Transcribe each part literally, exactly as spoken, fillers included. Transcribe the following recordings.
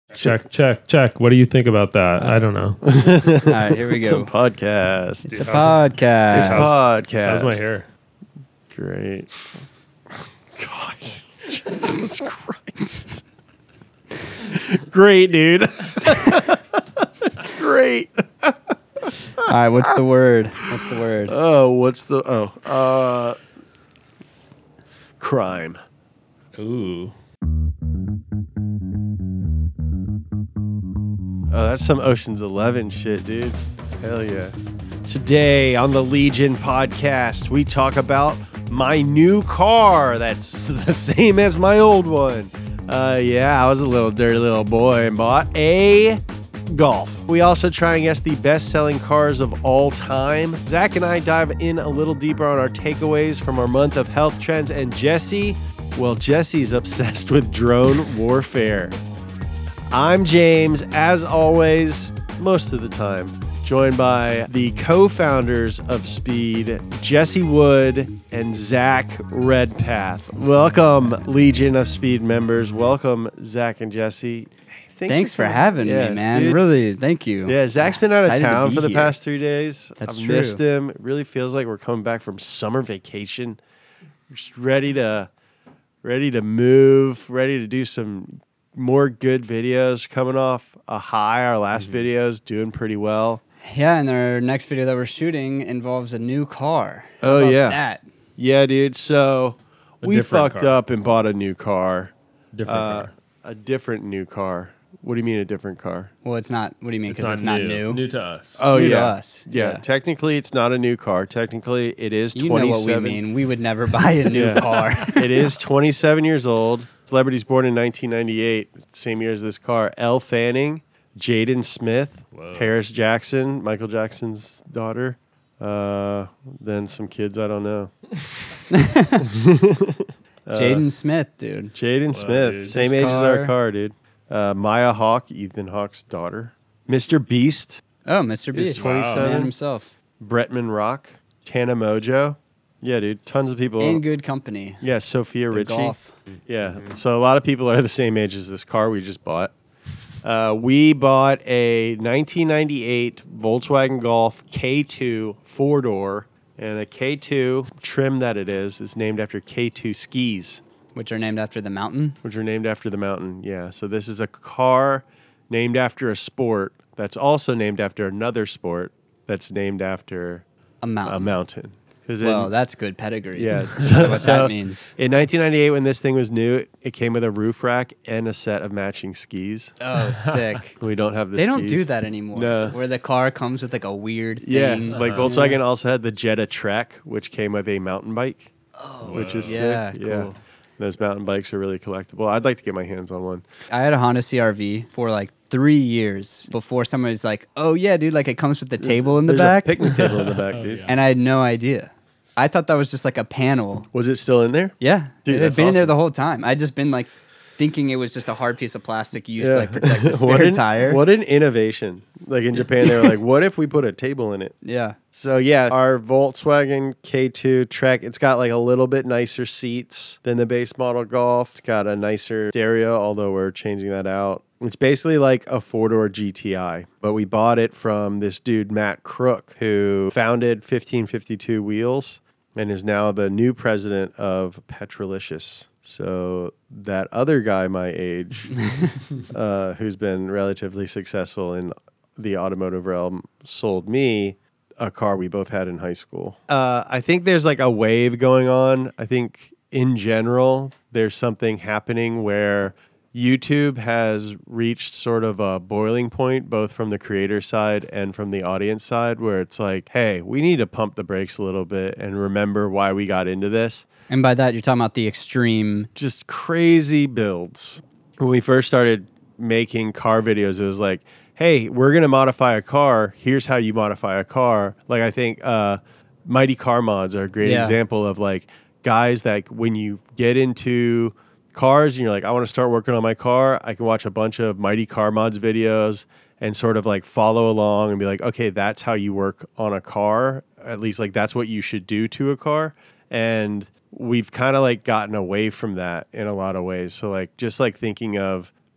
Check, check, check. What do you think about that? I don't know. All right, here we It's a go. podcast. It's Dude, a how's- podcast. It's a how's- podcast. How's my hair? Great. God. Jesus Christ. Great, dude. Great. All right, what's the word? What's the word? Oh, what's the... Oh. Uh, crime. Ooh. Oh, that's some Ocean's Eleven shit, dude. Hell yeah. Today on the Legion podcast, we talk about my new car that's the same as my old one. Uh, yeah, I was a little dirty little boy and bought a Golf. We also try and guess the best-selling cars of all time. Zach and I dive in a little deeper on our takeaways from our month of health trends. And Jesse, well, Jesse's obsessed with drone warfare. I'm James, as always, most of the time, joined by the co-founders of Speed, Jesse Wood and Zach Redpath. Welcome, Legion of Speed members. Welcome, Zach and Jesse. Thanks, Thanks for coming. having Yeah, me, man. dude. Really, thank you. Yeah, Zach's been out of Excited to town be for the here. past three days. That's I've true. missed him. It really feels like we're coming back from summer vacation. We're just ready to, ready to move, ready to do some more good videos. Coming off a high, our last Mm-hmm. videos doing pretty well. Yeah, and our next video that we're shooting involves a new car. How Oh, about yeah. that. Yeah, dude. So A we different fucked car. up and bought a new car. Different Uh, car. a different new car. What do you mean a different car? Well, it's not. What do you mean? Because it's, not new. New to us. Oh New to yeah. us. Yeah. Yeah. Technically, it's not a new car. Technically, it is You know what we twenty-seven. mean. We would never buy a new Yeah. car. It is twenty-seven years old. Celebrity's born in nineteen ninety-eight, same year as this car. Elle Fanning, Jaden Smith, Whoa. Harris Jackson, Michael Jackson's daughter. Uh, then some kids I don't know. Jaden Smith, dude. Jaden Smith, dude. same This age as our car- car, dude. Uh, Maya Hawke, Ethan Hawke's daughter. Mister Beast, Oh, Mister He's Beast. twenty-seven. Man himself. Bretman Rock, Tana Mojo. Yeah, dude, tons of people. In good company. Yeah, Sophia The Richie. golf. Yeah. So a lot of people are the same age as this car we just bought. Uh, we bought a nineteen ninety-eight Volkswagen Golf K two four-door, and a K two trim that it is is named after K two skis, Which are named after the mountain. which are named after the mountain. Yeah. So this is a car named after a sport that's also named after another sport that's named after A mountain. a mountain. 'Cause Well, in- that's good pedigree. Yeah. That's what So- that means. In nineteen ninety-eight, when this thing was new, it came with a roof rack and a set of matching skis. Oh, sick. We don't have the They don't skis. do that anymore. No. Where the car comes with like a weird Yeah, thing. like Volkswagen also had the Jetta Trek, which came with a mountain bike, Oh, which is yeah, sick. cool. Yeah, those mountain bikes are really collectible. I'd like to get my hands on one. I had a Honda C R V for like three years before somebody's like, "Oh yeah, dude, like it comes with the table in the There's back," a picnic table in the back, Oh, dude. yeah. and I had no idea. I thought that was just like a panel. Was it still in there? Yeah, Dude, it had that's been in there awesome. the whole time. I'd just been like thinking it was just a hard piece of plastic used Yeah. to like protect the what spare an, tire. What an innovation! Like in Japan, they were like, "What if we put a table in it?" Yeah, So yeah, our Volkswagen K two Trek, it's got like a little bit nicer seats than the base model Golf. It's got a nicer stereo, although we're changing that out. It's basically like a four-door G T I, but we bought it from this dude, Matt Crook, who founded fifteen fifty-two Wheels and is now the new president of Petrolicious. So that other guy my age, uh, who's been relatively successful in the automotive realm, sold me a car we both had in high school. Uh, I think there's like a wave going on. I think in general, there's something happening where YouTube has reached sort of a boiling point, both from the creator side and from the audience side, where it's like, hey, we need to pump the brakes a little bit and remember why we got into this. and by that you're talking about the extreme. Just crazy builds. When we first started making car videos, it was like, hey, we're going to modify a car. Here's how you modify a car. Like, I think uh, Mighty Car Mods are a great Yeah. example of like guys that when you get into cars and you're like, I want to start working on my car, I can watch a bunch of Mighty Car Mods videos and sort of like follow along and be like, okay, that's how you work on a car. At least like that's what you should do to a car. And we've kind of like gotten away from that in a lot of ways. So like just like thinking of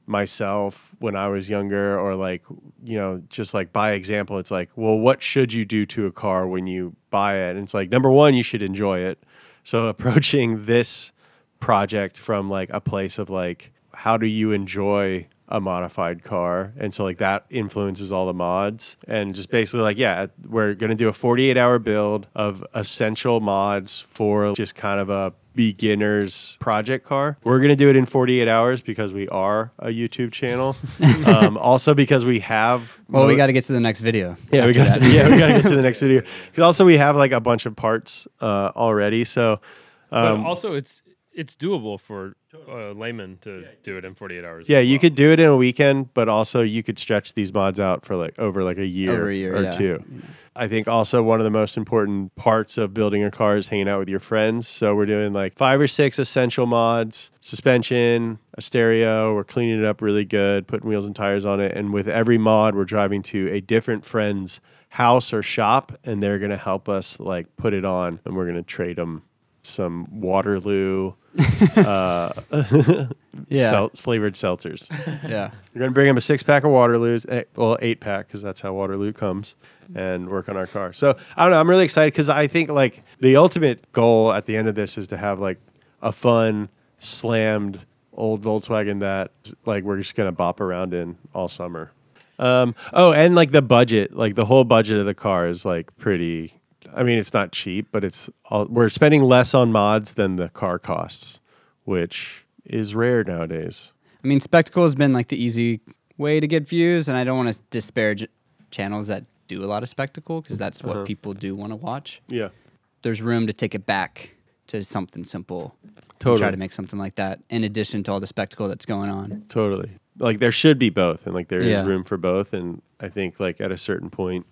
myself when I was younger, or like, you know, just like by example, it's like, well, what should you do to a car when you buy it? And it's like, number one, you should enjoy it. So approaching this project from like a place of like, how do you enjoy a modified car? And so like that influences all the mods, and just basically like, yeah, we're going to do a forty-eight hour build of essential mods for just kind of a beginner's project car. We're going to do it in forty-eight hours because we are a YouTube channel. um, also because we have, Well, we mo- got to get to the next video. yeah, we after got that. yeah, we got to get to the next video. Because also we have like a bunch of parts uh, already. So um, but also, it's it's doable for a layman to do it in forty-eight hours. yeah, as you well. could do it in a weekend, but also you could stretch these mods out for like over like a year, Over a year, or yeah. two. I think also one of the most important parts of building a car is hanging out with your friends. So we're doing like five or six essential mods, suspension, a stereo. We're cleaning it up really good, putting wheels and tires on it. And with every mod, we're driving to a different friend's house or shop, and they're going to help us like put it on, and we're going to trade them some Waterloo uh, Yeah. sel- flavored seltzers. Yeah. We're going to bring him a six pack of Waterloos, eh, well, eight pack, because that's how Waterloo comes, and work on our car. So I don't know. I'm really excited because I think like the ultimate goal at the end of this is to have like a fun, slammed old Volkswagen that like we're just going to bop around in all summer. Um, oh, and like the budget, like the whole budget of the car is like pretty. I mean, it's not cheap, but it's all, we're spending less on mods than the car costs, which is rare nowadays. I mean, Spectacle has been like the easy way to get views, and I don't want to disparage channels that do a lot of Spectacle because that's what Uh-huh. people do want to watch. Yeah. There's room to take it back to something simple. and Totally. Try to make something like that in addition to all the spectacle that's going on. Totally. Like there should be both, and like there is Yeah. room for both. And I think like at a certain point,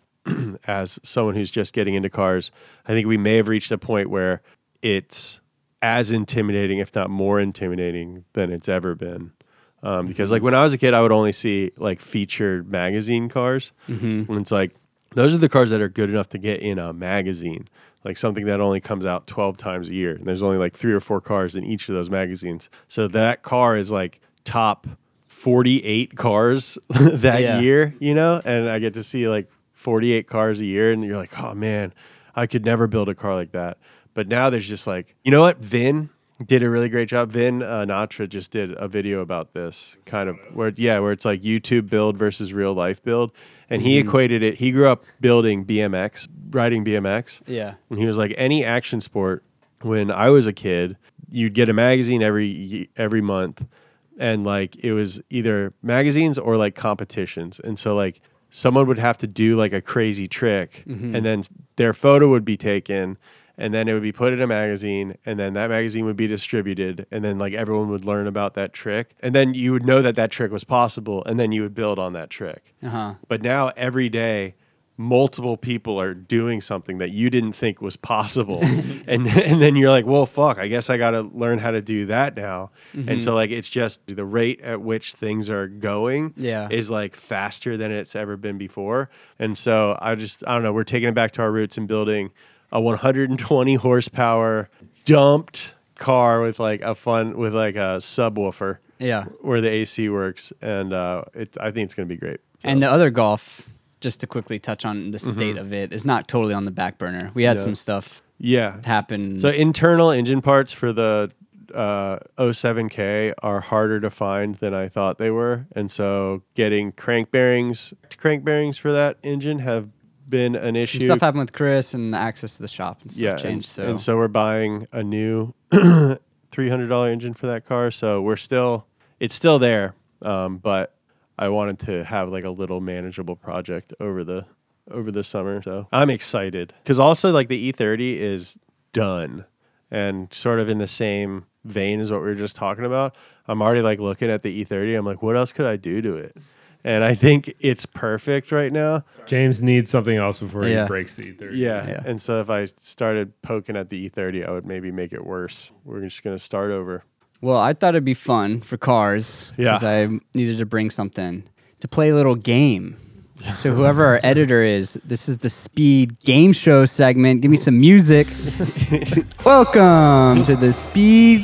as someone who's just getting into cars, I think we may have reached a point where it's as intimidating, if not more intimidating, than it's ever been. Um, because like when I was a kid, I would only see like featured magazine cars, Mm-hmm. and it's like those are the cars that are good enough to get in a magazine, like something that only comes out twelve times a year. And there's only like three or four cars in each of those magazines. So that car is like top forty-eight cars that Yeah. year, you know? And I get to see like forty-eight cars a year, and you're like, oh man, I could never build a car like that. But now there's just like, you know what? Vin did a really great job. Vin uh, Natra just did a video about this kind of where, yeah, where it's like YouTube build versus real life build. And he Mhm. equated it. He grew up building B M X, riding B M X. Yeah. And he was like, any action sport, when I was a kid, you'd get a magazine every y- every month. And like it was either magazines or like competitions. And so like someone would have to do like a crazy trick, Mhm. and then their photo would be taken, and then it would be put in a magazine, and then that magazine would be distributed, and then like everyone would learn about that trick, and then you would know that that trick was possible, and then you would build on that trick. Uh-huh. But now every day, multiple people are doing something that you didn't think was possible, and and then you're like, well, fuck, I guess I got to learn how to do that now. And so like it's just the rate at which things are going Yeah. is like faster than it's ever been before. And so I just I don't know, we're taking it back to our roots and building a one hundred twenty horsepower dumped car with like a fun with like a subwoofer Yeah. where the A C works, and uh, it I think it's gonna be great. So, And the other golf, just to quickly touch on the state of it, is not totally on the back burner. We had Yeah. some stuff yeah, happen. So internal engine parts for the uh, oh seven K are harder to find than I thought they were, and so getting crank bearings, crank bearings for that engine have been an issue. some stuff happened with Chris and access to the shop and stuff yeah, changed. and, so. and so we're buying a new three hundred dollar engine for that car. So we're still, it's still there, um, but I wanted to have like a little manageable project over the over the summer. So I'm excited because also like the E thirty is done, and sort of in the same vein as what we were just talking about. I'm already like looking at the E thirty. I'm like, what else could I do to it? And I think it's perfect right now. James needs something else before Yeah. he breaks the E thirty. Yeah. Yeah. And so if I started poking at the E thirty, I would maybe make it worse. We're just going to start over. Well, I thought it'd be fun for cars Yeah. because I needed to bring something to play a little game. So whoever our editor is, this is the Speed Game Show segment. Give me some music. Welcome to the Speed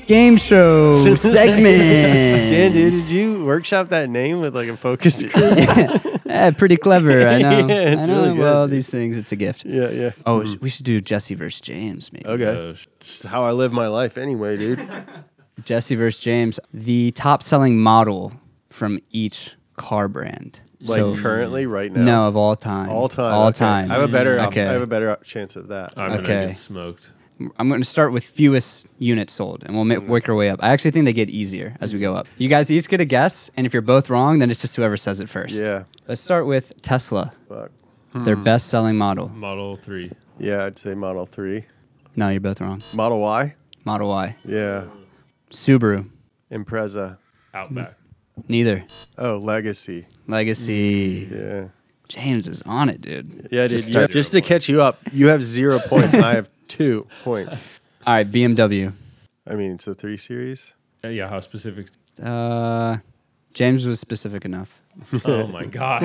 game show segment. Dan, dude, did you workshop that name with like a focus group? Yeah, pretty clever. I know. Yeah, it's I know. really good, Well, dude. these things, it's a gift. Yeah, yeah. Oh, sh- we should do Jesse versus James, maybe. Okay. Uh, sh- It's how I live my life anyway, dude. Jesse versus James. The top selling model from each car brand. Like So- currently, right now. No, of all time. All time. All okay. time. I have a better. Okay. I have a better chance of that. I'm Okay. gonna get smoked. I'm going to start with fewest units sold, and we'll ma- work our way up. I actually think they get easier as we go up. You guys each get a guess, and if you're both wrong, then it's just whoever says it first. Yeah. Let's start with Tesla, Fuck. their best-selling model. Model three. Yeah, I'd say Model three. No, you're both wrong. Model Y. Model Y. Yeah. Subaru. Impreza. Outback. Neither. Oh, Legacy. Legacy. Yeah. James is on it, dude. Yeah, Just dude. you- start- Just to catch you up, you have zero points and I have two points. All right, B M W. I mean, it's a three series. Uh, yeah, how specific? Uh, James was specific enough. Oh my god.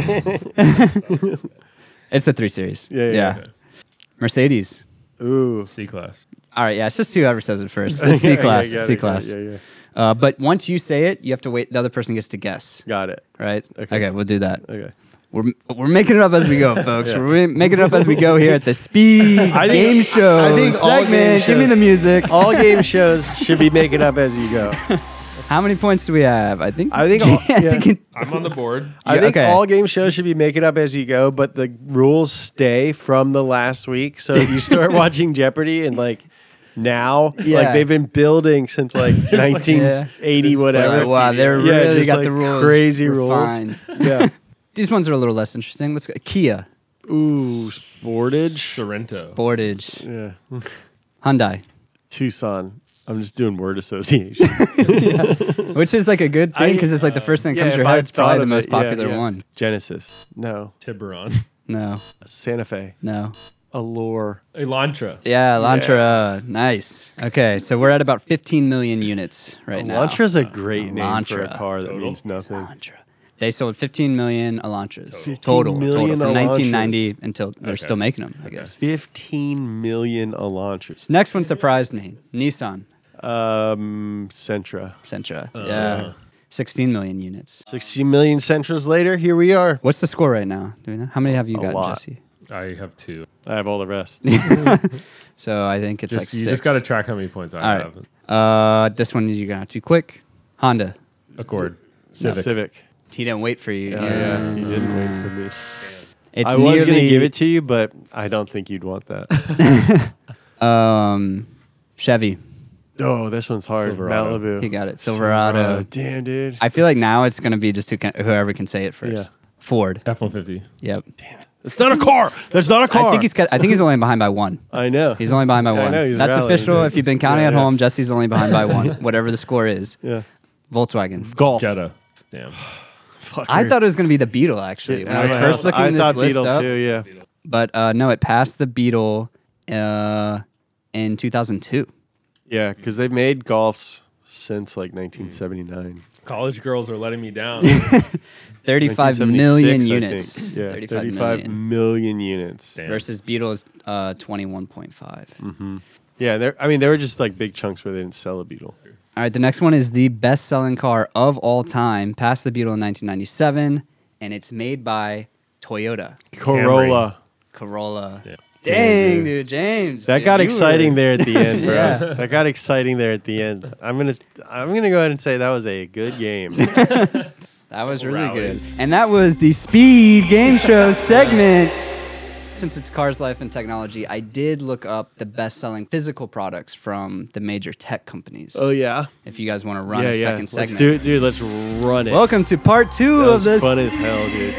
It's a three series. Yeah, yeah, Okay. Mercedes. Ooh. C class. All right, yeah, it's just whoever says it first. It's C class. Yeah, got C it, got class. it, Yeah, yeah. Uh, but once you say it, you have to wait. The other person gets to guess, Got it. right? Okay. Okay, we'll do that. Okay. We're we're making it up as we go, folks. Yeah. We're making it up as we go here at the Speed I think- Game Show I think all segment. game Give me shows- the music. All game shows should be making up as you go. How many points do we have? I think. I think all- I yeah. think it, I'm on the board. I Yeah, think okay. all game shows should be making up as you go, but the rules stay from the last week. So if you start watching Jeopardy and like now, Yeah. like they've been building since like nineteen eighty, It's whatever. like- wow, they're Yeah, really just, got like, the rules crazy rules. refined. Yeah. These ones are a little less interesting. Let's go. Kia, Ooh, Sportage. Sorrento. Portage, Yeah. Hyundai, Tucson. I'm just doing word association. which is like a good thing I- because it's like the first thing that Yeah, comes to if your head. I It's probably thought the of most it, yeah, popular yeah. one. Genesis. No. Tiburon. No, Santa Fe. no. Allure. Elantra. Yeah, Elantra. Nice. Okay, so we're at about fifteen million units right now. Elantra's a great name for a Elantra. car that Total? means nothing. Elantra. They sold fifteen million Elantras. fifteen Total. million total. From Elantras. nineteen ninety until they're Okay. still making them, I guess. fifteen million Elantras. This next one surprised me. Nissan Um, Sentra. Sentra. Uh. yeah. sixteen million units. sixty million Sentras later, here we are. What's the score right now? Do we know? How many have you A got, lot. Jesse? I have two. I have all the rest. So I think it's Just, like you six. just got to track how many points I All have. right. Uh, this one you're gonna have to be quick. Honda. Accord. Civic. Civic. He didn't wait for you. Oh, yeah, you didn't wait for me. It's I was going to nearly- give it to you, but I don't think you'd want that. Um, Chevy. Oh, this one's hard. Silverado. Malibu. He got it. Silverado. Damn, dude. I feel like now it's gonna be just who can, whoever can say it first. Yeah. Ford. F one fifty. Yep. It's not a car. That's not a car. I think he's got, I think he's only behind by one. I know. He's only behind by Yeah, I one. know, he's That's rallying, official. dude. If you've been counting Yeah, at yeah. home, Jesse's only behind by one. Whatever the score is. Yeah. Volkswagen. Golf. Jetta. Damn. Fucker. I thought it was gonna be the Beetle actually when I was Yeah, first looking I this thought list Beetle up. too, yeah. But uh, no, it passed the Beetle uh, in two thousand two. Yeah, because they've made golfs since like nineteen seventy-nine. College girls are letting me down. thirty-five million nineteen seventy-six, I units. think. Yeah, thirty-five thirty-five million. million units. Damn. Versus Beetle's uh, twenty-one point five. Mm. Yeah, they're, I mean, they were just like big chunks where they didn't sell a Beetle. All right, the next one is the best-selling car of all time, passed the Beetle in nineteen ninety-seven, and it's made by Toyota. Corolla. Corolla. Yeah. Dang, dude, James. That dude, got you exciting were- there at the end, bro. Yeah. That got exciting there at the end. I'm gonna, I'm gonna go ahead and say that was a good game. That was really Rallies. good. And that was the Speed Game Show segment. Since it's Cars, Life, and Technology, I did look up the best-selling physical products from the major tech companies. Oh yeah, If you guys want to run yeah, a yeah. second Let's segment. do it, dude. Let's run it. Welcome to part two that of was this. fun as hell, dude.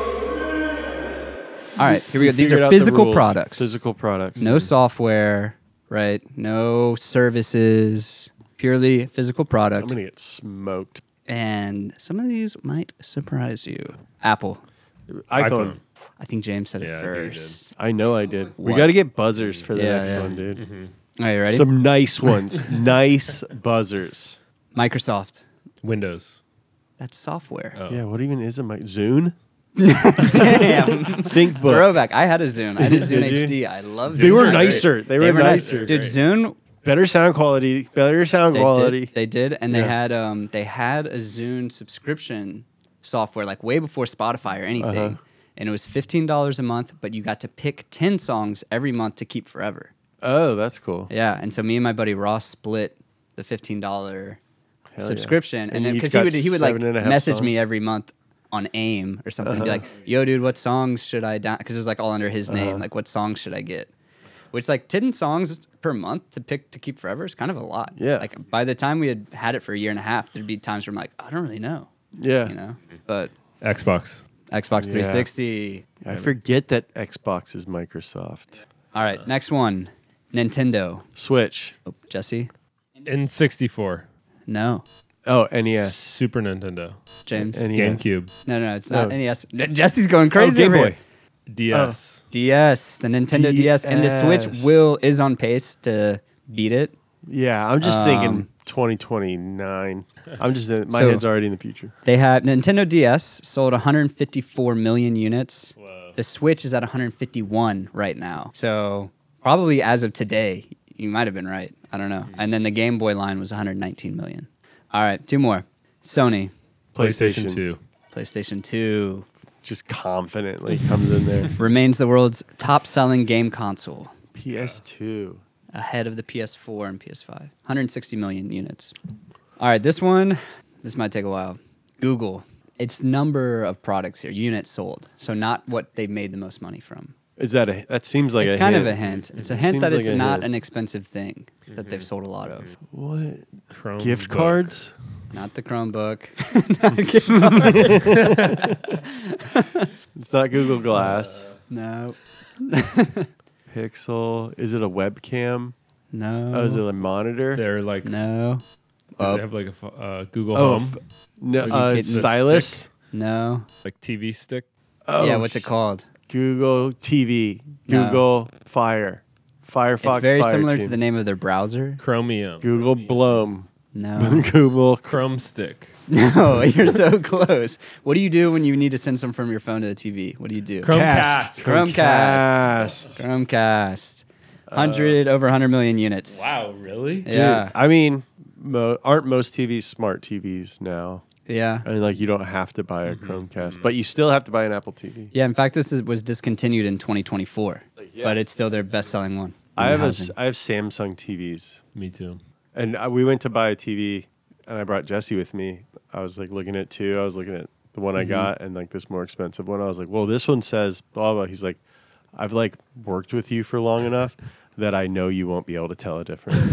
All right, here we go. These Figured are out the physical rules. products. Physical products. No software, right? No services, purely physical I'm product. gonna get smoked. And some of these might surprise you. Apple. iPhone. iPhone. I think James said Yeah, it I think he did. first. I know I did. We What? got to get buzzers for the Yeah, next yeah. one, dude. Are you ready? Some nice ones. Nice buzzers. Microsoft. Windows. That's software. Oh. Yeah, what even is a mic? Zune? Damn. ThinkBook. Throwback. I had a Zune. I had a Zune Did you? H D. I loved it. They were Zune are nicer. great. They were nice. nicer. Dude, Great. Zune Better sound quality. Better sound They quality. did, they did, and they Yeah. had um they had a Zune subscription software like way before Spotify or anything, Uh-huh. and it was fifteen dollars a month, but you got to pick ten songs every month to keep forever. Oh, that's cool. Yeah, and so me and my buddy Ross split the fifteen dollar Hell subscription, yeah. and then you because each he would got he would like seven and a half message songs? me every month on AIM or something, be Uh-huh. like, "Yo, dude, what songs should I down?" Because it was like all under his name, Uh-huh. like what songs should I get? Which like ten songs per month to pick to keep forever is kind of a lot. Yeah. Like by the time we had had it for a year and a half, there'd be times where I'm like, I don't really know, Yeah. you know. But Xbox. Xbox Yeah. three sixty. I forget that Xbox is Microsoft. All right, next one, Nintendo. Switch. Oh, Jesse. N sixty-four. No, Oh, N E S. Super Nintendo. James. N E S. GameCube. No, no, it's not No. N E S. Jesse's going Oh, crazy. Game over Boy. here. D S. D S, the Nintendo D S, and the Switch D S. will is on pace to beat it. Yeah, I'm just Um, thinking twenty twenty-nine. I'm just in, my So- head's already in the future. They have Nintendo D S sold one hundred fifty-four million units. Whoa. The Switch is at one hundred fifty-one right now. So probably as of today, you might have been right. I don't know. And then the Game Boy line was one hundred nineteen million. All right, two more. Sony, PlayStation, PlayStation. two. PlayStation two Just confidently comes in there. remains the world's top-selling game console, P S two. ahead of the P S four and P S five. one hundred sixty million units. All right, this one, this might take a while. Google. It's number of products here, units sold. So not what they've made the most money from. Is that a? That seems like It's a kind hint. of a hint. It's a It hint seems that like it's a not hint. an expensive thing that they've sold a lot of. What? Chrome Gift book. cards? Not the Chromebook. Not a gift card. It's not Google Glass. No. Pixel. Is it a webcam? No. Oh, is it a monitor? They're like, No. do Oh, they have like a pho- uh, Google Oh, Home, f- no. Like Uh, it- the stylus. stick? no. like T V stick. Oh, Yeah, what's it called? Google T V. No. Google Fire. Firefox. It's very Fire similar Team. to the name of their browser. Chromium. Google Bloom. No. Google. Chrome stick. No, you're so close. What do you do when you need to send some from your phone to the T V? What do you do? Chromecast. Chromecast. Chromecast. one hundred over one hundred million units. Wow, really? Dude, Yeah. I mean, mo- aren't most T Vs smart T Vs now? Yeah. I mean, like you don't have to buy a Mm-hmm. Chromecast, but you still have to buy an Apple T V. Yeah, in fact, this is, was discontinued in twenty twenty-four, yeah. but it's still their best-selling one. I in have a, housing. s- I have Samsung T Vs, Me too. and I, we went to buy a T V, and I brought Jesse with me. I was like looking at two. I was looking at the one I Mm-hmm. got, and like this more expensive one. I was like, well, this one says blah blah. He's like, I've like worked with you for long enough that I know you won't be able to tell a difference.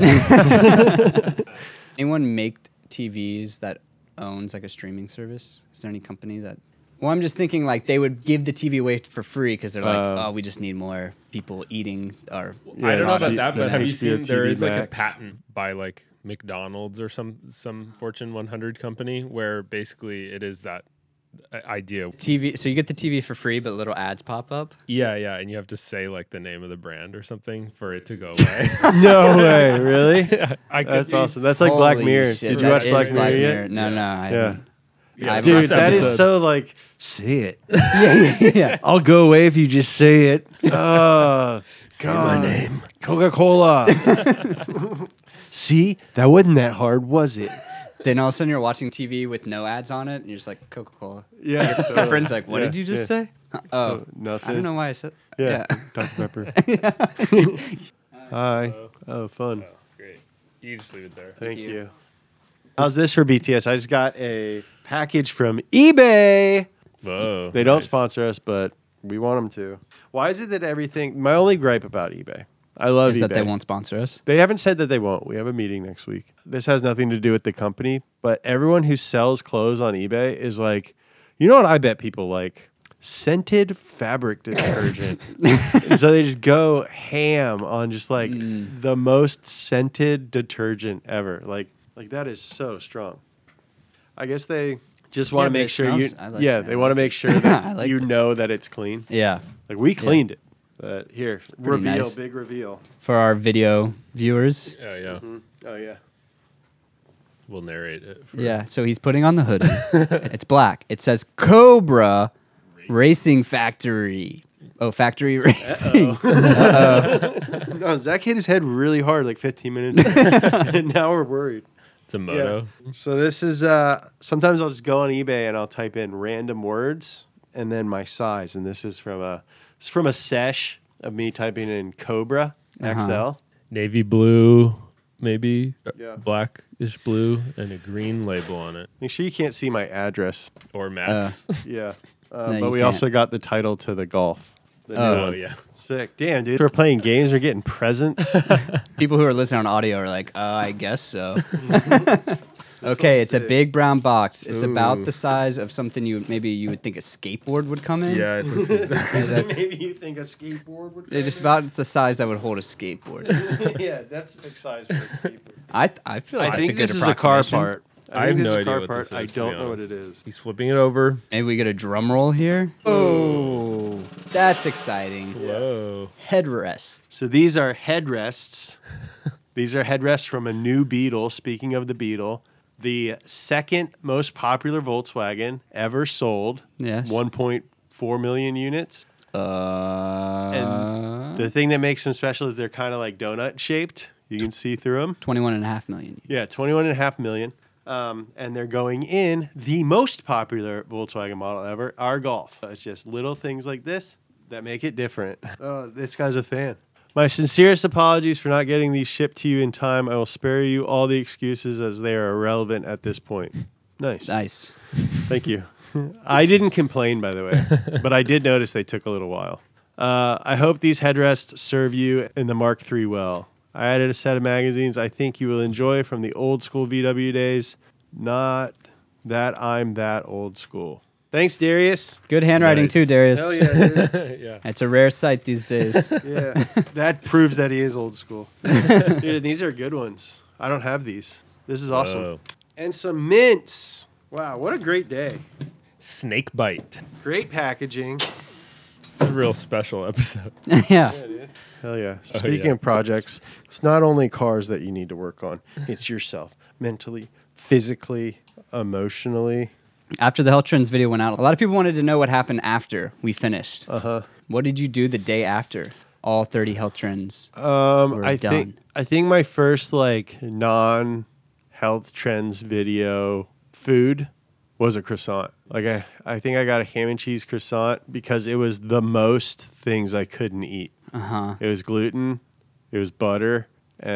Anyone make T Vs that owns like a streaming service? Is there any company that? Well, I'm just thinking like they would give the T V away for free because they're like, Um, oh, we just need more people eating our. Yeah, I don't know it's- about it's that, the but have you H B O seen there T V is like a Max. patent by like McDonald's or some some Fortune one hundred company where basically it is that uh, idea. T V, so you get the T V for free, but little ads pop up. Yeah, yeah, and you have to say like the name of the brand or something for it to go away. No way, really? I could That's be- awesome. That's like Black Holy Mirror. shit, Did you that watch is Black Mirror yet? No, no, I haven't. Yeah, I've Dude, first that is episode. so like, say it. yeah, yeah, yeah. I'll go away if you just say it. Oh, say my name. Coca Cola. See, that wasn't that hard, was it? Then all of a sudden you're watching T V with no ads on it, and you're just like Coca Cola. Yeah. Your friend's like, "What Yeah, did you just yeah. say?" Oh, Nothing. I don't know why I said. Yeah. Yeah. Doctor Pepper. Hi. Oh, fun. Oh, great. You just leave it there. Thank you. you. How's this for B T S? I just got a package from eBay. Whoa. They don't nice. sponsor us, but we want them to. Why is it that everything? My only gripe about eBay, I love Is eBay. that they won't sponsor us? They haven't said that they won't. We have a meeting next week. This has nothing to do with the company, but everyone who sells clothes on eBay is like, you know what I bet people like? Scented fabric detergent. And so they just go ham on just like Mm. the most scented detergent ever. Like like that is so strong. I guess they just want Yeah, to but make it sure you smells- I like Yeah, that. they want to make sure I that like you that. know that it's clean. Yeah. Like we cleaned it. But here, pretty reveal, nice. big reveal. For our video viewers. Yeah, yeah. Oh yeah. We'll narrate it. for- Yeah. So he's putting on the hoodie. It's black. It says Cobra Racing Factory. Oh, factory racing. Uh-oh. No, Zach hit his head really hard like fifteen minutes ago, and now we're worried. It's a moto. So this is, uh, sometimes I'll just go on eBay and I'll type in random words and then my size. And this is from a, it's from a sesh of me typing in Cobra Uh-huh. X L. Navy blue, maybe uh, Yeah. blackish blue, and a green label on it, Make sure you can't see my address. or Matt's. Yeah. Uh, No, but you we can't. also got the title to the golf. The new Oh. Oh one. yeah. Sick. Damn, dude. We're playing games. We're getting presents. People who are listening on audio are like, uh, I guess so. Okay, it's a big. big brown box. It's about Ooh. the size of something you maybe you would think a skateboard would come in. Yeah, it looks exactly. Yeah, that's, Maybe you think a skateboard would be. it's about the size that would hold a skateboard. Yeah, that's the size for a skateboard. I I feel like I that's think a good this is a car approximation. part. I think have this no is a idea car what part. this is. I to don't be know what it honest. is. He's flipping it over. Maybe we get a drum roll here. Oh, that's exciting. Whoa. Headrest. So these are headrests. These are headrests from a new Beetle. Speaking of the Beetle, the second most popular Volkswagen ever sold. Yes. one point four million units. Uh, And the thing that makes them special is they're kind of like donut shaped. You can see through them. twenty-one and a half million. Yeah, twenty-one and a half million. Um, and they're going in the most popular Volkswagen model ever, our Golf. It's just little things like this that make it different. Oh, this guy's a fan. My sincerest apologies for not getting these shipped to you in time. I will spare you all the excuses as they are irrelevant at this point. Nice. Nice. Thank you. I didn't complain, by the way, but I did notice they took a little while. Uh, I hope these headrests serve you in the Mark three well. I added a set of magazines I think you will enjoy from the old school V W days. Not that I'm that old school. Thanks, Darius. Good handwriting Nice. too, Darius. Hell yeah, dude. Yeah. It's a rare sight these days. Yeah, that proves that he is old school. Dude, these are good ones. I don't have these. This is awesome. Whoa. And some mints. Wow, what a great day. Snake bite. Great packaging. It's a real special episode. Yeah. Hell yeah. Oh, Speaking yeah. of projects, it's not only cars that you need to work on, it's yourself mentally, physically, emotionally. After the Health Trends video went out, a lot of people wanted to know what happened after we finished. Uh huh. What did you do the day after all thirty Health Trends? Um, We're I done. think I think my first like non health trends video food was a croissant. Like I, I think I got a ham and cheese croissant because it was the most things I couldn't eat. Uh huh. It was gluten, it was butter,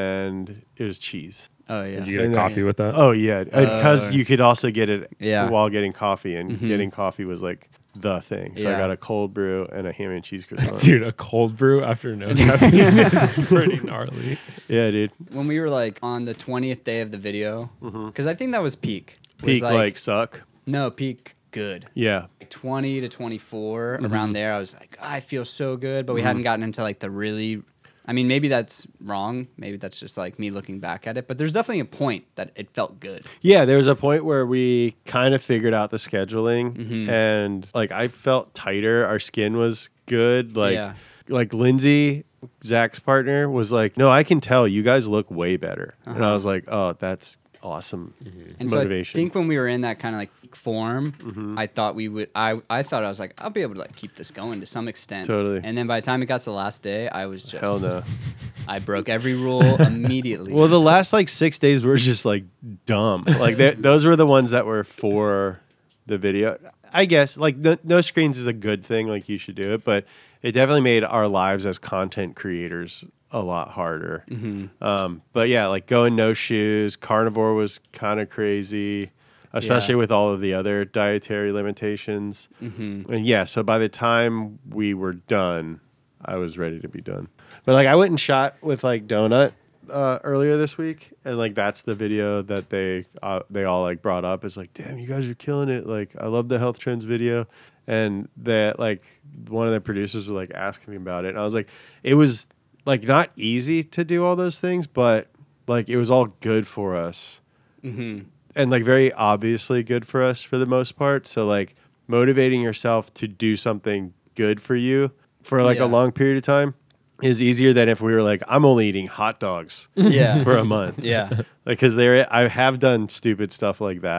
and it was cheese. Oh yeah. Did you get a And then- coffee with that? Oh yeah, because Uh, you could also get it Yeah. while getting coffee, and Mhm. getting coffee was like the thing. So I Yeah. got a cold brew and a ham and cheese croissant. Dude, a cold brew after no caffeine is pretty gnarly. Yeah, dude. When we were like on the twentieth day of the video, because I think that was peak. Was, Peak like, suck. no peak good. Yeah. Like twenty to twenty-four Mm-hmm. around there. I was like, I feel so good, but we hadn't gotten into like the really. I mean, maybe that's wrong. Maybe that's just like me looking back at it. But there's definitely a point that it felt good. Yeah, there was a point where we kind of figured out the scheduling, Mhm. and like I felt tighter. Our skin was good. Like, Yeah. like Lindsay, Zach's partner, was like, "No, I can tell you guys look way better." And I Uh-huh. was like, "Oh, that's awesome And motivation." so I think when we were in that kind of like peak form, Mhm. I thought we would. I I thought I was like, I'll be able to like keep this going to some extent. Totally. And then by the time it got to the last day, I was just Hell no. I broke every rule immediately. Well, the last like six days were just like dumb. Like they, those were the ones that were for the video. I guess like no, no screens is a good thing. Like you should do it, but it definitely made our lives as content creators a lot harder. Mhm. Um, but yeah, like going no shoes, carnivore was kind of crazy, especially Yeah. with all of the other dietary limitations. Mhm. And yeah, so by the time we were done, I was ready to be done. But like I went and shot with like Donut uh, earlier this week, and like that's the video that they uh, they all like brought up. It's like, damn, you guys are killing it. Like I love the health trends video, and that like one of the producers was like asking me about it, and I was like, it was like not easy to do all those things, but like it was all good for us, Mhm. and like very obviously good for us for the most part. So like motivating yourself to do something good for you for like Yeah. a long period of time is easier than if we were like, I'm only eating hot dogs Yeah. for a month. Yeah. Like, cause there, I have done stupid stuff like that.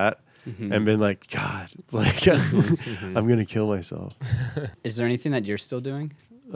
Mm-hmm. and been like, God, like I'm gonna kill myself. Is there anything that you're still doing?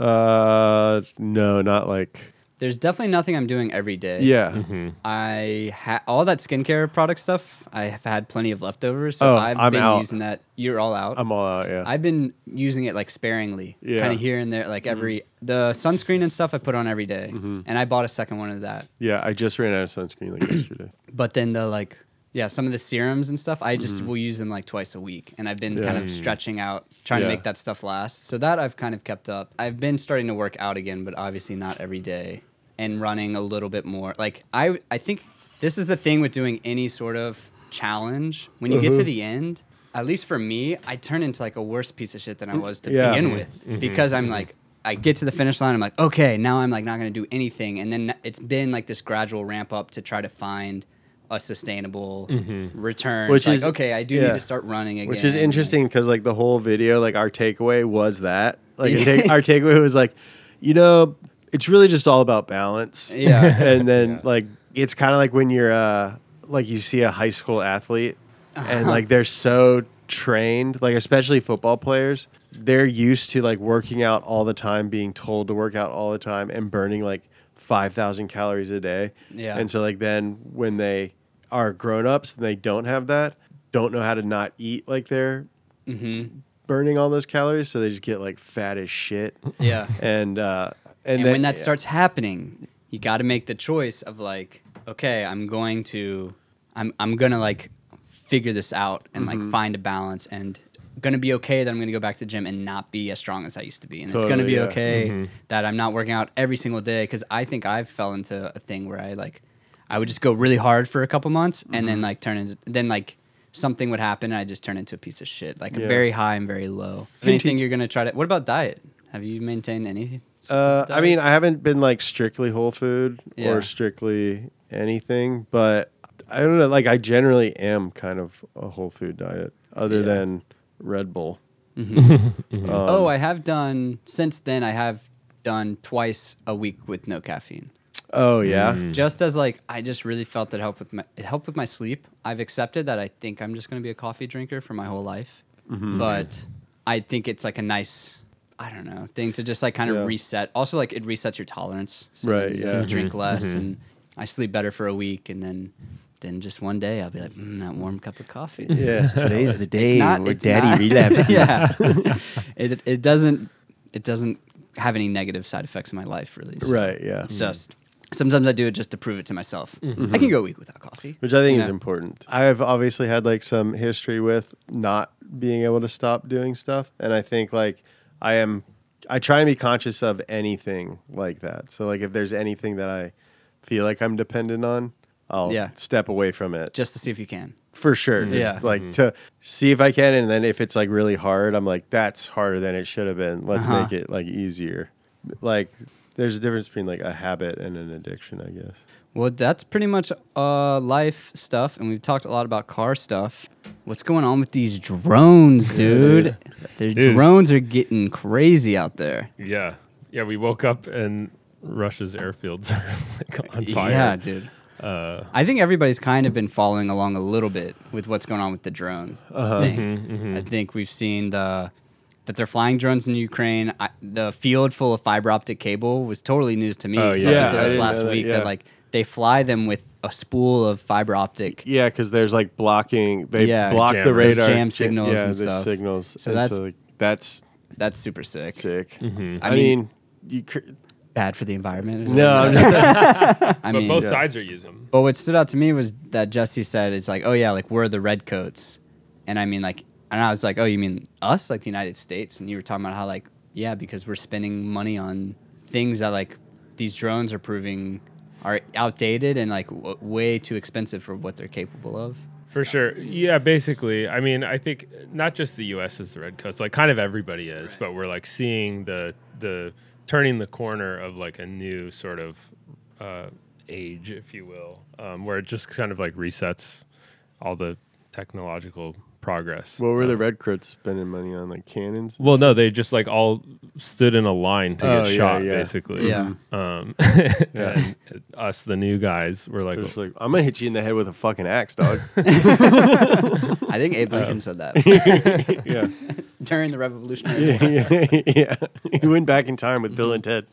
Uh, no, not like There's definitely nothing I'm doing every day. yeah. Mm-hmm. I ha- all that skincare product stuff. I have had plenty of leftovers, so Oh, I've I'm been out. using that. You're all out. I'm all out. Yeah. I've been using it like sparingly, Yeah. kind of here and there, like every the sunscreen and stuff I put on every day. Mm-hmm. And I bought a second one of that. yeah. I just ran out of sunscreen like yesterday. But then the like, yeah, some of the serums and stuff, I just will use them like twice a week, and I've been Mm-hmm. Yeah. kind of stretching out, trying Yeah. to make that stuff last. So that I've kind of kept up. I've been starting to work out again, but obviously not every day, and running a little bit more. Like I, I think this is the thing with doing any sort of challenge. When you get Uh-huh. to the end, at least for me, I turn into like a worse piece of shit than I was to Yeah. begin Mhm. with, because I'm like. I get to the finish line. I'm like, okay, now I'm like not going to do anything, and then it's been like this gradual ramp up to try to find a sustainable return. Which It's is- like, okay, I do yeah. need to start running again. Which is like- interesting because like the whole video, like our takeaway was that like a take, our takeaway was like, you know, it's really just all about balance. Yeah. and then Yeah. like it's kind of like when you're uh like you see a high school athlete and like they're so trained, like especially football players, they're used to like working out all the time, being told to work out all the time, and burning like five thousand calories a day. Yeah. And so like then when they are grown ups and they don't have that, don't know how to not eat like they're Mm-hmm. burning all those calories, so they just get like fat as shit. Yeah. And uh and, And, then, when that yeah. starts happening, you got to make the choice of like, okay, I'm going to, I'm, I'm gonna like figure this out and Mm-hmm. like find a balance, and gonna be okay that I'm gonna go back to the gym and not be as strong as I used to be, and it's gonna Totally, be yeah. okay that I'm not working out every single day, because I think I've fell into a thing where I like, I would just go really hard for a couple months and Mm-hmm. then like turn into, then like something would happen and I just turn into a piece of shit, like Yeah. a very high and very low. Can Anything teach- you're gonna try to? What about diet? Have you maintained anything? Uh, I mean, I haven't been like strictly whole food Yeah. or strictly anything, but I don't know. Like, I generally am kind of a whole food diet, other Yeah. than Red Bull. Mhm. Um, Oh, I have done since then. I have done twice a week with no caffeine. oh yeah, Mm. Just as like I just really felt it helped with my it helped with my sleep. I've accepted that I think I'm just going to be a coffee drinker for my whole life, Mm-hmm. but I think it's like a nice I don't know thing to just like kind of Yeah. reset. Also, like it resets your tolerance. So Right, then you yeah. Drink less, Mhm. and I sleep better for a week, and then then just one day I'll be like, mm, that warm cup of coffee. yeah. Today's the day not- where it's daddy not- relapses. yeah, it it doesn't it doesn't have any negative side effects in my life really. So Right, yeah. It's just sometimes I do it just to prove it to myself. I can go a week without coffee. Which I think is Yeah. important. I've obviously had like some history with not being able to stop doing stuff, and I think like I am I try and be conscious of anything like that. So like if there's anything that I feel like I'm dependent on, I'll Yeah. step away from it. Just to see if you can. For sure. Just Yeah. like to see if I can, and then if it's like really hard, I'm like, that's harder than it should have been. Let's Uh-huh. make it like easier. Like there's a difference between like a habit and an addiction, I guess. Well, that's pretty much uh, life stuff, and we've talked a lot about car stuff. What's going on with these drones, dude? The Dude. drones are getting crazy out there. Yeah. Yeah, we woke up and Russia's airfields are like on fire. Yeah, dude. Uh, I think everybody's kind of been following along a little bit with what's going on with the drone Uh-huh. thing. Mm-hmm, I think we've seen the that they're flying drones in Ukraine. I, the field full of fiber optic cable was totally news to me. Oh, yeah. up Yeah, until I this didn't last know that, week yeah. that like they fly them with a spool of fiber optic. Yeah, because there's like blocking. They Yeah. block Jam- the there's radar. jam Ja- signals yeah, and there's stuff. signals. So And that's- like, that's That's super sick. sick. mhm. I, I mean, mean- you. Cr- Bad for the environment. or no, I'm something? just, I but mean, both yeah. sides are using them. But what stood out to me was that Jesse said, it's like, oh, yeah, like, we're the redcoats. And I mean, like, and I was like, oh, you mean us, like the United States? And you were talking about how, like, yeah, because we're spending money on things that, like, these drones are proving are outdated and, like, w- way too expensive for what they're capable of. For sure. Yeah, basically. I mean, I think not just the U S is the red coats, like kind of everybody is, but we're like seeing the the turning the corner of like a new sort of uh, age, if you will, um, where it just kind of like resets all the technological progress. What were Uh, the red crits spending money on? Like cannons? Well, no, they just like all stood in a line to Oh, get yeah, shot, yeah. basically. Yeah. Um, Yeah. and us, the new guys, were like, They're just like, I'm gonna hit you in the head with a fucking axe, dog. I think Abe Lincoln said that yeah. during the Revolutionary War. yeah, yeah, yeah. He went back in time with Bill and Ted.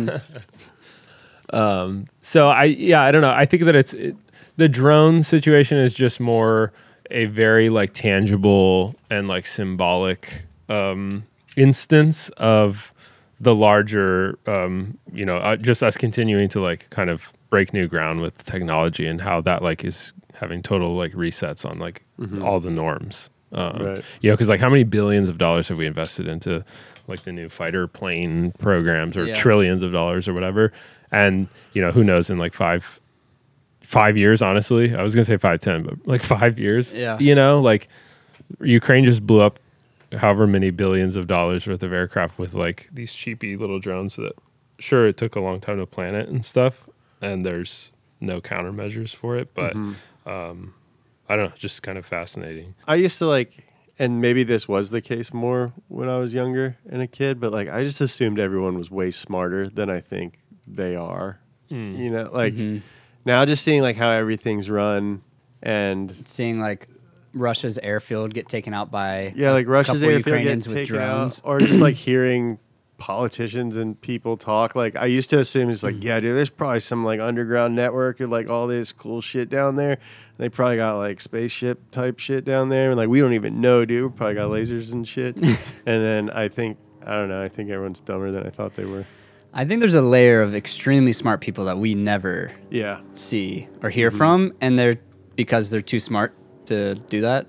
um, so I, yeah, I don't know. I think that it's it, the drone situation is just more a very like tangible and like symbolic um, instance of the larger, um, you know, uh, just us continuing to like kind of break new ground with technology and how that like is having total like resets on like all the norms. Um, Right. You know, because like how many billions of dollars have we invested into like the new fighter plane programs or Yeah. trillions of dollars or whatever? And, you know, who knows in like five, five years, honestly, I was going to say five, ten, but like five years, Yeah. you know, like Ukraine just blew up however many billions of dollars worth of aircraft with like these cheapy little drones that sure it took a long time to plan it and stuff. And there's no countermeasures for it, but, um, I don't know, just kind of fascinating. I used to like, and maybe this was the case more when I was younger and a kid, but like I just assumed everyone was way smarter than I think they are. You know, like now just seeing like how everything's run and Seeing like Russia's airfield get taken out by yeah, like a Russia's couple airfield Ukrainians get with taken drones. out, or just like hearing politicians and people talk. Like I used to assume it's like, yeah, dude, there's probably some like underground network of like all this cool shit down there. They probably got like spaceship type shit down there, and like we don't even know, dude. We probably got lasers and shit. And then I think I don't know. I think everyone's dumber than I thought they were. I think there's a layer of extremely smart people that we never Yeah, see or hear from, and they're because they're too smart to do that.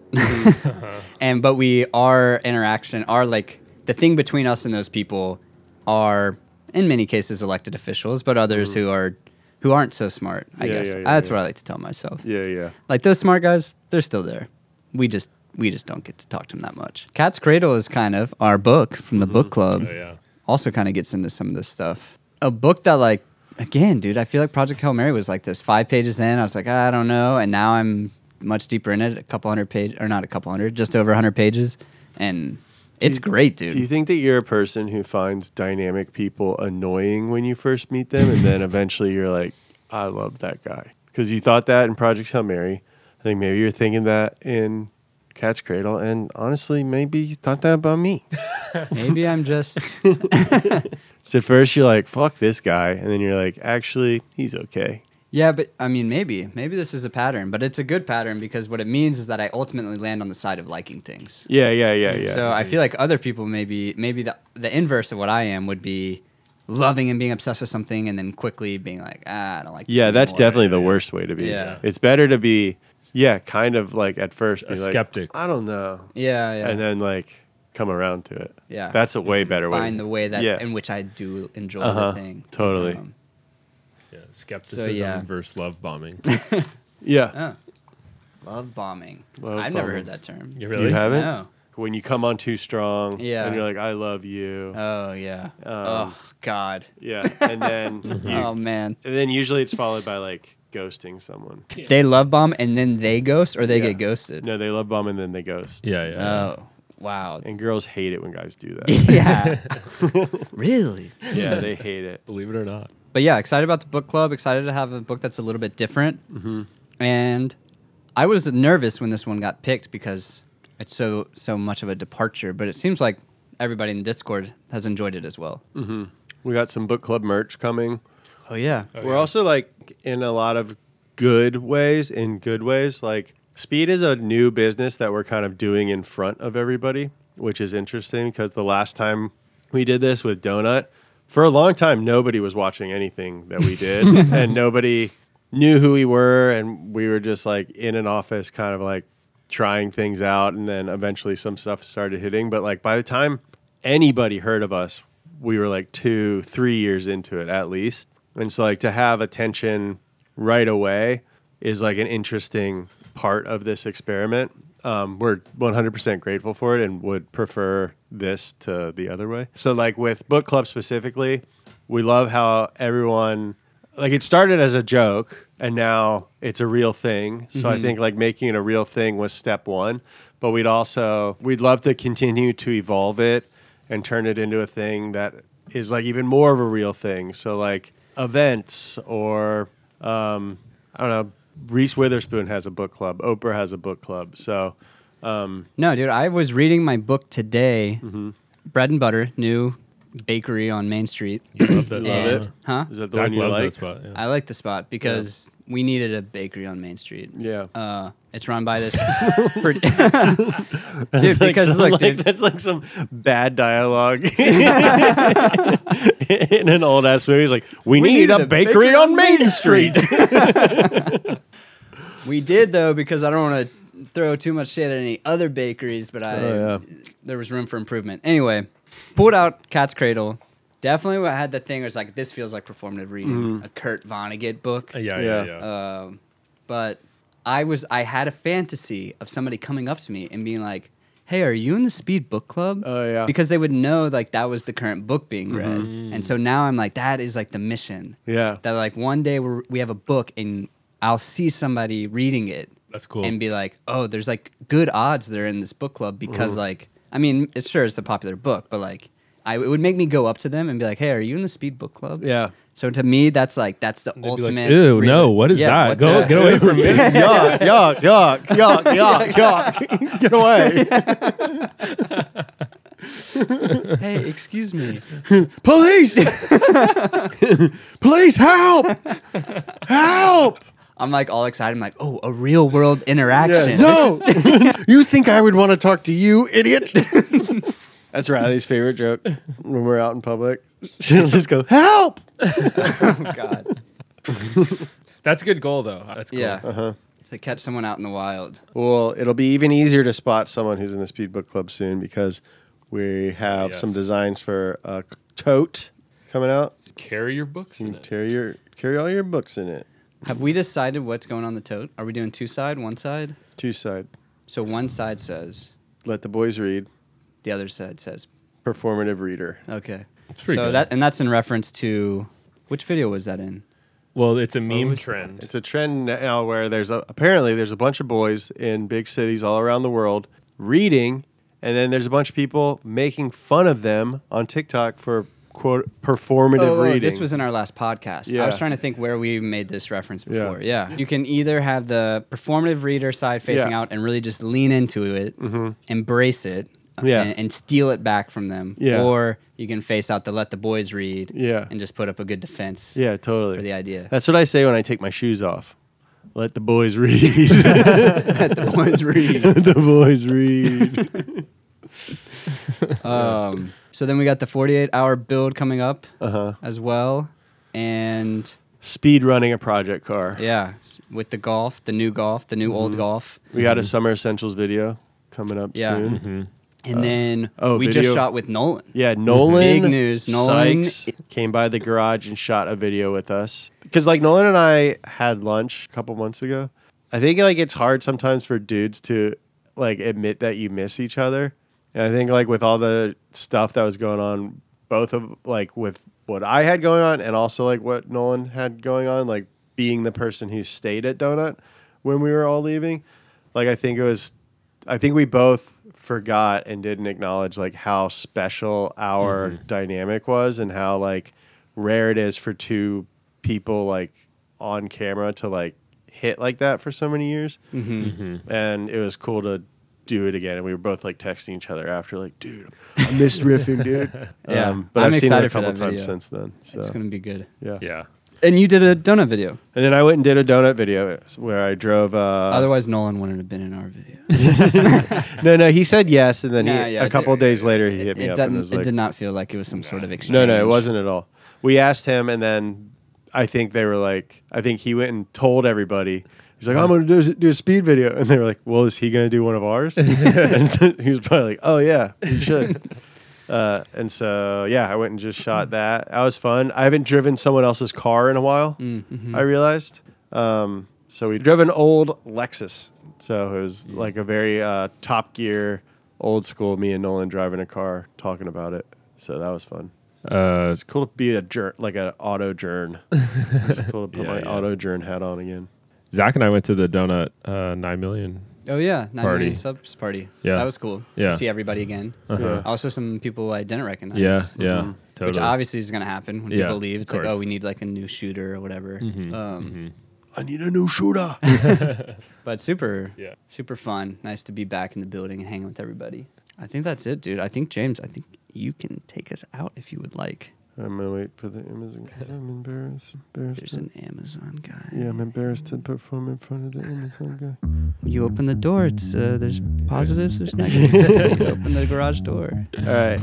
And but we our interaction, our like the thing between us and those people are in many cases elected officials, but others who are who aren't so smart. I Yeah, guess yeah, yeah, that's yeah. what I like to tell myself. yeah, yeah. Like those smart guys, they're still there. We just we just don't get to talk to them that much. Cat's Cradle is kind of our book from the book club. Oh, yeah. Also kind of gets into some of this stuff. A book that like again, dude, I feel like Project Hail Mary was like this five pages in. I was like, I don't know, and now I'm much deeper in it, a couple hundred page or not a couple hundred, just over a hundred pages, and it's you- great, dude. Do you think that you're a person who finds dynamic people annoying when you first meet them, and then eventually you're like, I love that guy? Because you thought that in Project Hail Mary. I think maybe you're thinking that in Cat's Cradle, and honestly, maybe you thought that about me. Maybe I'm just So at first you're like, fuck this guy, and then you're like, actually, he's okay. yeah, but I mean, maybe maybe this is a pattern, but it's a good pattern because what it means is that I ultimately land on the side of liking things. Yeah, yeah, yeah, yeah. So I feel like other people maybe maybe the the inverse of what I am would be loving and being obsessed with something and then quickly being like, ah, I don't like this yeah, that's anymore. definitely the worst way to be. Yeah. It's better to be, yeah, kind of like at first be A like, skeptic. I don't know, Yeah, yeah. and then like come around to it. Yeah. That's a way better way. Find the way that Yeah. in which I do enjoy Uh-huh, the thing. totally. Um, Yeah, skepticism yeah. versus love bombing. Yeah. oh. Love bombing. Love I've never bombing. heard that term. You really? You haven't? No. When you come on too strong, Yeah. and you're like, I love you. Oh yeah. Um, oh God. Yeah, and then you, Oh man. and then usually it's followed by like ghosting someone. They love bomb and then they ghost or they Yeah. get ghosted. No, they love bomb and then they ghost. Yeah, yeah. yeah. Oh wow. And girls hate it when guys do that. yeah. Really. Yeah, they hate it. Believe it or not. But yeah, excited about the book club. Excited to have a book that's a little bit different. Mm-hmm. And I was nervous when this one got picked because it's so so much of a departure. But it seems like everybody in Discord has enjoyed it as well. We got some book club merch coming. Oh yeah. Oh, We're yeah. also like in a lot of good ways, in good ways. Like Speed is a new business that we're kind of doing in front of everybody, which is interesting because the last time we did this with Donut, for a long time, nobody was watching anything that we did and nobody knew who we were. And we were just like in an office kind of like trying things out. And then eventually some stuff started hitting. But like by the time anybody heard of us, we were like two, three years into it at least. And so like to have attention right away is like an interesting part of this experiment. Um, we're one hundred percent grateful for it and would prefer this to the other way. So like with book club specifically, we love how everyone, like it started as a joke and now it's a real thing. So I think like making it a real thing was step one. but we'd also we'd love to continue to evolve it and turn it into a thing that is like even more of a real thing. So like events or um, I don't know. Reese Witherspoon has a book club. Oprah has a book club. So um, No, dude, I was reading my book today. Mm-hmm. Bread and Butter, new bakery on Main Street. You love that love spot, it? huh? Huh? is that the Zach one you loves like? that spot. Yeah. I like the spot because we needed a bakery on Main Street. Yeah. Uh, it's run by this pretty dude. Like Because some, look, like, dude, that's like some bad dialogue in an old ass movie. It's like we, We need need a, a bakery, bakery on on Main Main Street. we did though because I don't want to throw too much shade at any other bakeries, but I Oh, yeah. there was room for improvement. Anyway, pulled out Cat's Cradle. Definitely had the thing where it's like this feels like performative reading, a Kurt Vonnegut book. Uh, yeah, Yeah. yeah, yeah. Um, but I was I had a fantasy of somebody coming up to me and being like, "Hey, are you in the Speed Book Club?" Oh, yeah. Because they would know like that was the current book being read, and so now I'm like, that is like the mission. Yeah. That like one day we're, we have a book and I'll see somebody reading it That's cool. and be like, "Oh, there's like good odds they're in this book club because like I mean, it's sure it's a popular book, but like I it would make me go up to them and be like, "Hey, are you in the Speed Book Club?" Yeah. So to me, that's like that's the They'd be like, ultimate. ew, read- no, what is Yeah, that? what Go, the- get away from me. yuck, yuck, yuck, yuck, yuck, yuck. Get away. Hey, excuse me. Police! Police, help! Help! I'm like all excited. I'm like, oh, a real world interaction. No! You think I would want to talk to you, idiot? That's Riley's favorite joke when we're out in public. She'll just go, help! Oh God. That's a good goal, though. That's cool. Yeah. Uh-huh. To catch someone out in the wild. Well, it'll be even easier to spot someone who's in the Speed Book Club soon because we have Yes. some designs for a tote coming out. Carry your books You in can it. carry, your, carry all your books in it. Have we decided what's going on the tote? Are we doing two side, one side? Two side. So one side says, Let the boys read. the other side says, Performative reader. okay. It's pretty so good. that and that's in reference to which video was that in? Well, it's a meme trend. It's a trend now where there's a, apparently there's a bunch of boys in big cities all around the world reading, and then there's a bunch of people making fun of them on TikTok for quote performative Oh, oh, reading. this was in our last podcast. I Yeah. was trying to think where we made this reference Yeah. before. Yeah. You can either have the performative reader side facing Yeah. out and really just lean into it, embrace it, uh, Yeah. and, and steal it back from them. Yeah. Or you can face out the let the boys read Yeah. and just put up a good defense yeah, totally. for the idea. That's what I say when I take my shoes off. Let the boys read. Let the boys read. Let the boys read. Um, so then we got the forty-eight hour build coming up Uh-huh. as well. And Speed running a project car. yeah, s- with the golf, the new golf, the new Mm-hmm. old golf. We got a Summer Essentials video coming up Yeah. soon. Mhm. And then oh, we video. just shot with Nolan. Yeah, Nolan. Big news. Nolan- Sykes came by the garage and shot a video with us. Because like Nolan and I had lunch a couple months ago. I think like it's hard sometimes for dudes to like admit that you miss each other. And I think like with all the stuff that was going on, both of like with what I had going on and also like what Nolan had going on, like being the person who stayed at Donut when we were all leaving. Like I think it was I think we both forgot and didn't acknowledge like how special our dynamic was and how like rare it is for two people like on camera to like hit like that for so many years. Mm-hmm. And it was cool to do it again. And we were both like texting each other after like, dude, I missed riffing, dude. Yeah, but I'm I've seen it a excited for couple that times video. since then. So It's going to be good. yeah. Yeah. And you did a donut video. And then I went and did a donut video where I drove. Uh, Otherwise, Nolan wouldn't have been in our video. no, no, he said yes, and then Nah, he, yeah, a couple it- days later he hit me it up doesn't- and was it like, did not feel like it was some sort of exchange. no, no, it wasn't at all. We asked him, and then I think they were like, I think he went and told everybody. He's like, I'm going to do, do a speed video. And they were like, well, is he going to do one of ours? And so he was probably like, oh, yeah, he should. uh, and so, yeah, I went and just shot that. That was fun. I haven't driven someone else's car in a while, Mm-hmm. I realized. Um, so we drove an old Lexus. So it was like a very uh, Top Gear, old school, me and Nolan driving a car, talking about it. So that was fun. Uh, It's cool to be a jour- like an auto journ. It's cool to put Yeah, my yeah. auto journ hat on again. Zach and I went to the donut uh, nine million Oh yeah, nine Party. million subs party. Yeah. That was cool Yeah. to see everybody again. Uh-huh. Also, some people I didn't recognize. Yeah, yeah, Mhm. totally. Which obviously is going to happen when Yeah, people leave. It's of like, oh, course. we need like a new shooter or whatever. Mhm, Um, mhm. I need a new shooter. But super, Yeah. super fun. Nice to be back in the building and hanging with everybody. I think that's it, dude. I think James, I think you can take us out if you would like. I'm gonna wait for the Amazon because I'm embarrassed. embarrassed There's to, an Amazon guy. yeah, I'm embarrassed to perform in front of the Amazon guy. You open the door. It's uh, there's positives, there's negatives. You open the garage door. All right.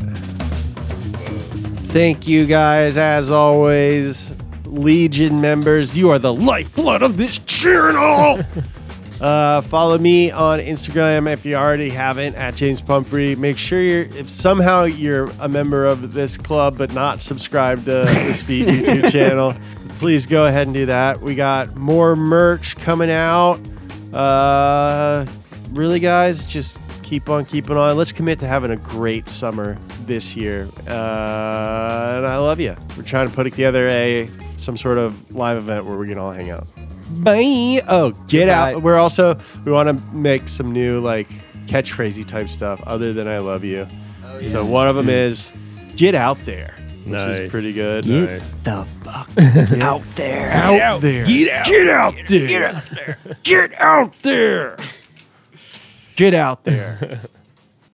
Thank you guys, as always. Legion members, you are the lifeblood of this channel. uh, follow me on Instagram if you already haven't, at James Pumphrey. Make sure you're, if somehow you're a member of this club but not subscribed to the Speed YouTube channel, please go ahead and do that. We got more merch coming out. Uh, really, guys, just keep on keeping on. Let's commit to having a great summer this year. Uh, and I love you. We're trying to put together a some sort of live event where we can all hang out. Bye. Oh, get Goodbye. out. We're also, we want to make some new like catchphrasey type stuff other than I love you. So one of them is get out there, which Nice. is pretty good. Get Nice. the fuck out there. Out there. Get out. Get out there. Get out there. Get out there. Get out there.